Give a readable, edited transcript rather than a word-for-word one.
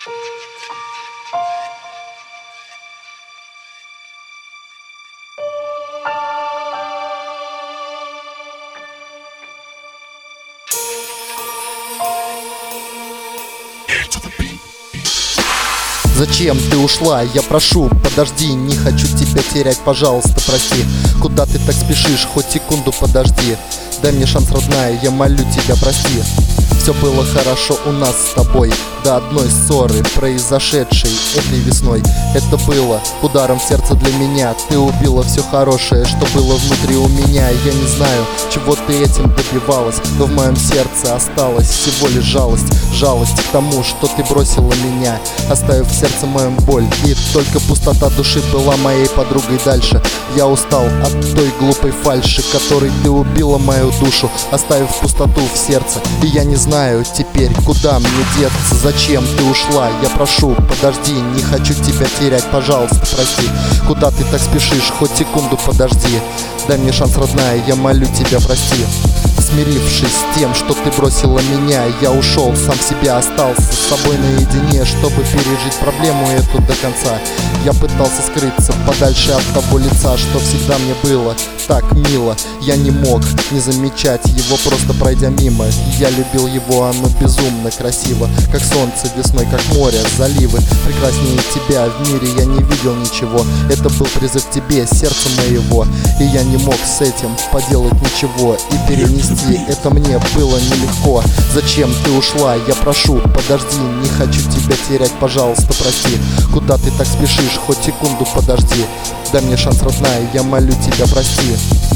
Зачем ты ушла? Я прошу, подожди, не хочу тебя терять, пожалуйста, прости. Куда ты так спешишь? Хоть секунду подожди. Дай мне шанс, родная, я молю тебя, прости. Все было хорошо у нас с тобой, до одной ссоры, произошедшей этой весной. Это было ударом в сердце для меня. Ты убила все хорошее, что было внутри у меня. Я не знаю, чего ты этим добивалась, но в моем сердце осталась всего лишь жалость. Жалость к тому, что ты бросила меня, оставив в сердце моем боль. И только пустота души была моей подругой дальше. Я устал от той глупой фальши, которой ты убила мою душу, оставив пустоту в сердце. И я не знаю теперь, куда мне деться. Зачем ты ушла? Я прошу, подожди, не хочу тебя терять, пожалуйста, прости. Куда ты так спешишь? Хоть секунду подожди. Дай мне шанс, родная, я молю тебя, прости. Смирившись с тем, что ты бросила меня, я ушел, сам себя остался с собой наедине, чтобы пережить проблему эту до конца. Я пытался скрыться подальше от того лица, что всегда мне было так мило. Я не мог не замечать его, просто пройдя мимо. Я любил его, оно безумно красиво, как солнце весной, как море, заливы. Прекраснее тебя в мире я не видел ничего. Это был призыв к тебе, сердце моего, и я не мог с этим поделать ничего. И перенести это мне было нелегко. Зачем ты ушла? Я прошу, подожди, не хочу тебя терять, пожалуйста, прости. Куда ты так спешишь? Хоть секунду подожди. Дай мне шанс, родная, я молю тебя, прости.